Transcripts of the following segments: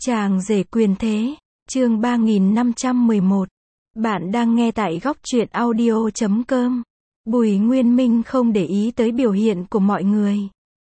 Chàng rể quyền thế, chương 3511. Bạn đang nghe tại góc truyện audio.com. Bùi Nguyên Minh không để ý tới biểu hiện của mọi người,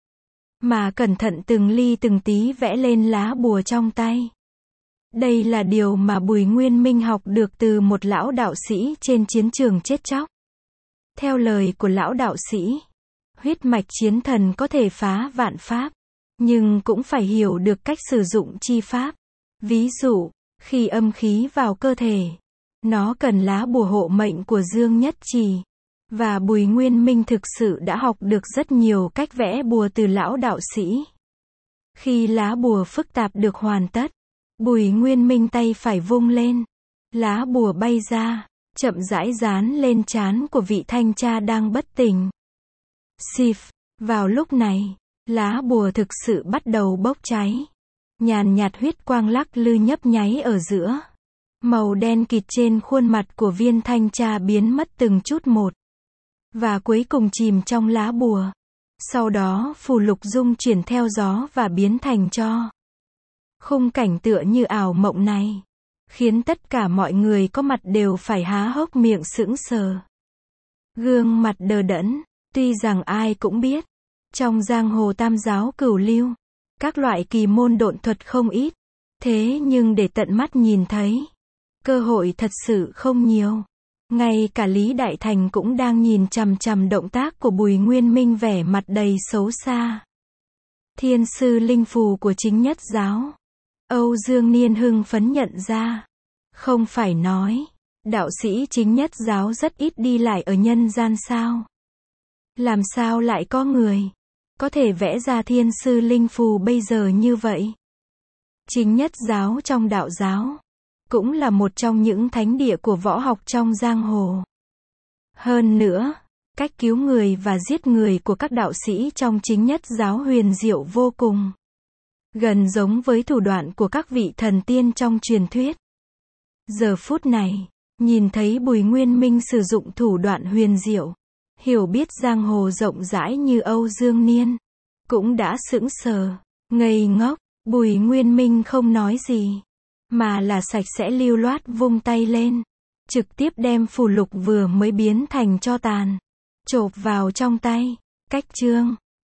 mà cẩn thận từng ly từng tí vẽ lên lá bùa trong tay. Đây là điều mà Bùi Nguyên Minh học được từ một lão đạo sĩ trên chiến trường chết chóc. Theo lời của lão đạo sĩ, huyết mạch chiến thần có thể phá vạn pháp, nhưng cũng phải hiểu được cách sử dụng chi pháp. Ví dụ, khi âm khí vào cơ thể, nó cần lá bùa hộ mệnh của Dương Nhất Trì. Và Bùi Nguyên Minh thực sự đã học được rất nhiều cách vẽ bùa từ lão đạo sĩ. Khi lá bùa phức tạp được hoàn tất, Bùi Nguyên Minh tay phải vung lên, lá bùa bay ra, chậm rãi dán lên trán của vị thanh tra đang bất tỉnh. Xịp, vào lúc này, lá bùa thực sự bắt đầu bốc cháy. Nhàn nhạt huyết quang lắc lư nhấp nháy ở giữa. Màu đen kịt trên khuôn mặt của viên thanh tra biến mất từng chút một, và cuối cùng chìm trong lá bùa. Sau đó phù lục dung chuyển theo gió và biến thành tro. Khung cảnh tựa như ảo mộng này khiến tất cả mọi người có mặt đều phải há hốc miệng sững sờ, gương mặt đờ đẫn. Tuy rằng ai cũng biết, trong giang hồ tam giáo cửu lưu, các loại kỳ môn độn thuật không ít, thế nhưng để tận mắt nhìn thấy, cơ hội thật sự không nhiều. Ngay cả Lý Đại Thành cũng đang nhìn chằm chằm động tác của Bùi Nguyên Minh vẻ mặt đầy xấu xa. Thiên sư linh phù của Chính Nhất Giáo, Âu Dương Niên hưng phấn nhận ra. Không phải nói, đạo sĩ Chính Nhất Giáo rất ít đi lại ở nhân gian sao? Làm sao lại có người có thể vẽ ra thiên sư linh phù bây giờ như vậy? Chính Nhất Giáo trong đạo giáo cũng là một trong những thánh địa của võ học trong giang hồ. Hơn nữa, cách cứu người và giết người của các đạo sĩ trong Chính Nhất Giáo huyền diệu vô cùng, gần giống với thủ đoạn của các vị thần tiên trong truyền thuyết. Giờ phút này, nhìn thấy Bùi Nguyên Minh sử dụng thủ đoạn huyền diệu, hiểu biết giang hồ rộng rãi như Âu Dương Niên cũng đã sững sờ, ngây ngốc. Bùi Nguyên Minh không nói gì, mà là sạch sẽ lưu loát vung tay lên, trực tiếp đem phù lục vừa mới biến thành tro tàn chộp vào trong tay. Cách chương